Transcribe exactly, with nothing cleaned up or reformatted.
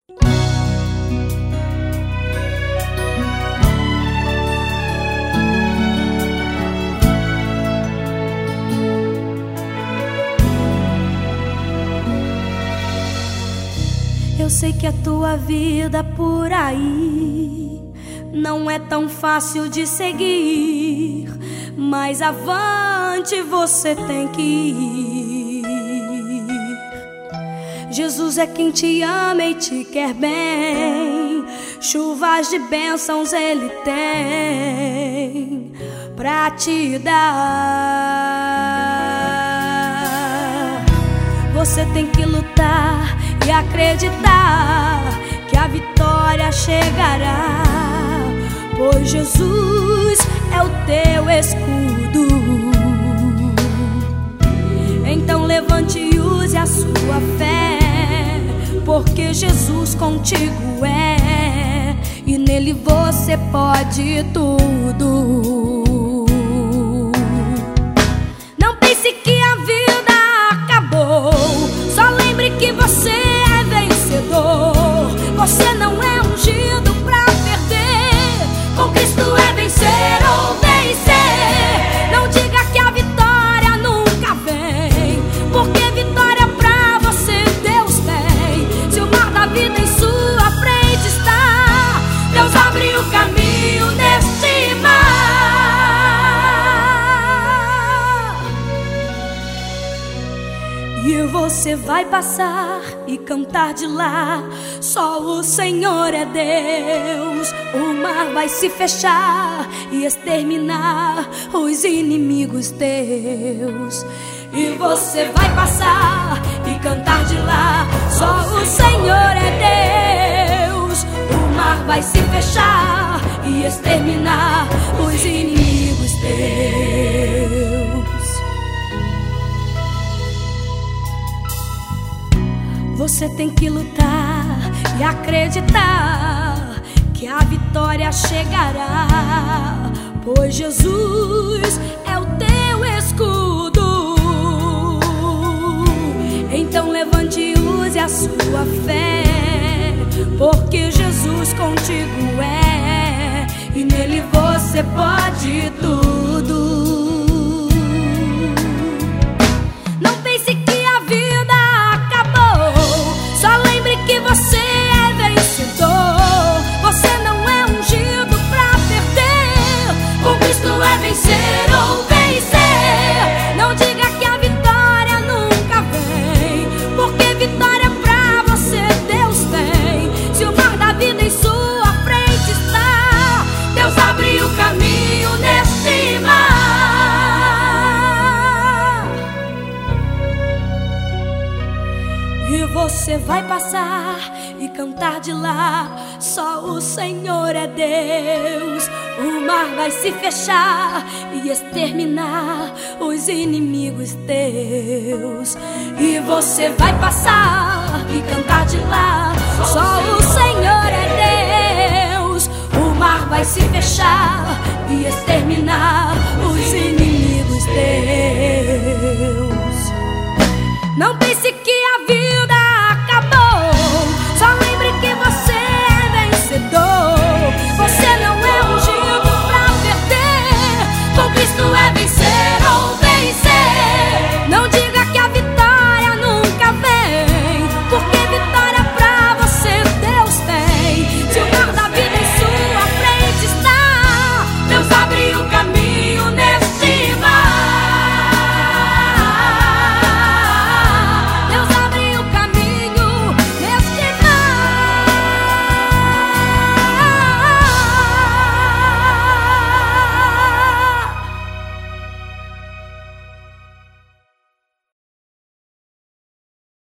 Eu sei que a tua vida por aí não é tão fácil de seguir, mas avante você tem que ir. Jesus é quem te ama e te quer bem, chuvas de bênçãos Ele tem pra te dar. Você tem que lutar e acreditar que a vitória chegará, pois Jesus é o teu escudo. Então levante e use a sua fé, porque Jesus contigo é, e nele você pode tudo. Não pense que a vida acabou, só lembre que você é vencedor. Você não é ungido pra perder, com Cristo é vencer ou vencer. Não diga que a vitória nunca vem, porque vitória pra você Deus tem. Se o mar da vida em sua frente está, Deus abre o caminho neste mar. E você vai passar e cantar de lá, só o Senhor é Deus. O mar vai se fechar e exterminar os inimigos teus. E você vai passar e cantar de lá, só o Senhor é Deus. O mar vai se fechar e exterminar os inimigos teus. Você tem que lutar e acreditar que a vitória chegará, pois Jesus é o teu escudo. Então levante e use a sua fé, porque Jesus contigo é, e nele você pode tudo. Não pense que a vida acabou, só lembre que você é vencedor. Você não é ungido pra perder, com Cristo é vencer ou vencer. Não diga que a vitória nunca vem, porque vitória pra você Deus tem. Se o mar da vida em sua frente está, Deus abre o caminho neste mar. E você vai passar e cantar de lá, só o Senhor é Deus. O mar vai se fechar e exterminar os inimigos teus. E você vai passar e cantar de lá,